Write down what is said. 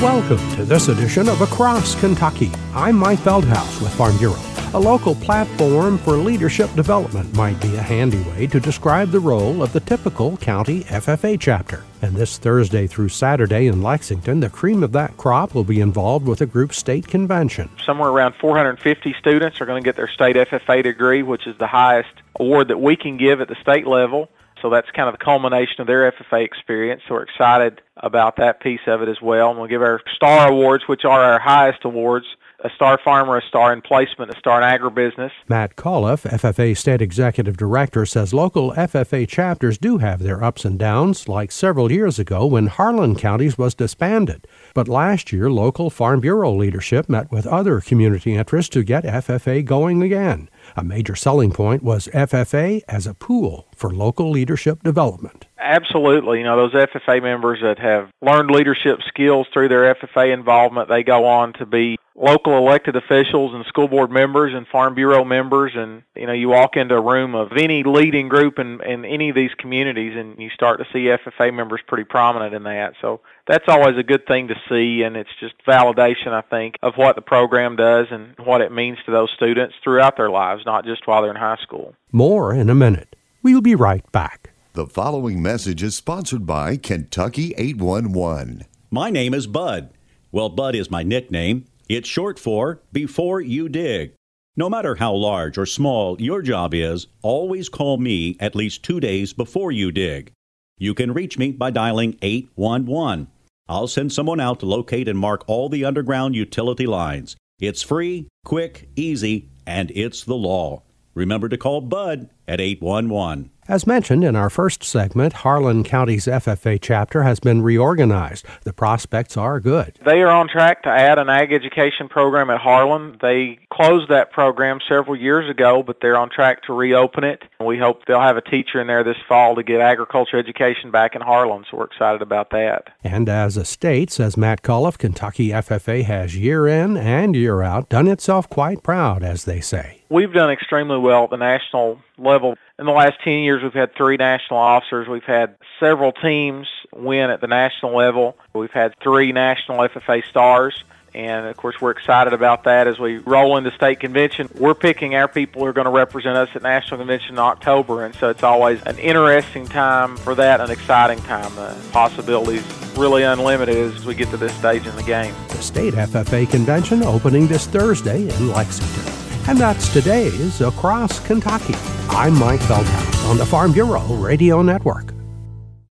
Welcome to this edition of Across Kentucky. I'm Mike Veldhouse with Farm Bureau. A local platform for leadership development might be a handy way to describe the role of the typical county FFA chapter. And this Thursday through Saturday in Lexington, the cream of that crop will be involved with a group state convention. Somewhere around 450 students are going to get their state FFA degree, which is the highest award that we can give at the state level. So that's kind of the culmination of their FFA experience. So we're excited about that piece of it as well. And we'll give our STAR awards, which are our highest awards, a Star Farmer, a Star in Placement, a Star in Agribusiness. Matt Coliff, FFA State Executive Director, says local FFA chapters do have their ups and downs, like several years ago when Harlan Counties was disbanded. But last year, local Farm Bureau leadership met with other community interests to get FFA going again. A major selling point was FFA as a pool for local leadership development. Absolutely. Those FFA members that have learned leadership skills through their FFA involvement, they go on to be local elected officials and school board members and Farm Bureau members. And, you walk into a room of any leading group in any of these communities and you start to see FFA members pretty prominent in that. So that's always a good thing to see, and it's just validation, I think, of what the program does and what it means to those students throughout their lives, not just while they're in high school. More in a minute. We'll be right back. The following message is sponsored by Kentucky 811. My name is Bud. Well, Bud is my nickname. It's short for Before You Dig. No matter how large or small your job is, always call me at least 2 days before you dig. You can reach me by dialing 811. I'll send someone out to locate and mark all the underground utility lines. It's free, quick, easy, and it's the law. Remember to call Bud at 811. As mentioned in our first segment, Harlan County's FFA chapter has been reorganized. The prospects are good. They are on track to add an ag education program at Harlan. They closed that program several years ago, but they're on track to reopen it. We hope they'll have a teacher in there this fall to get agriculture education back in Harlan, so we're excited about that. And as a state, says Matt Coliff, Kentucky FFA has year in and year out done itself quite proud, as they say. We've done extremely well at the national level. In the last 10 years, we've had 3 national officers. We've had several teams win at the national level. We've had 3 national FFA stars. And, of course, we're excited about that as we roll into state convention. We're picking our people who are going to represent us at national convention in October. And so it's always an interesting time for that, an exciting time. The possibilities really unlimited as we get to this stage in the game. The state FFA convention opening this Thursday in Lexington. And that's today's Across Kentucky. I'm Mike Veldhouse on the Farm Bureau Radio Network.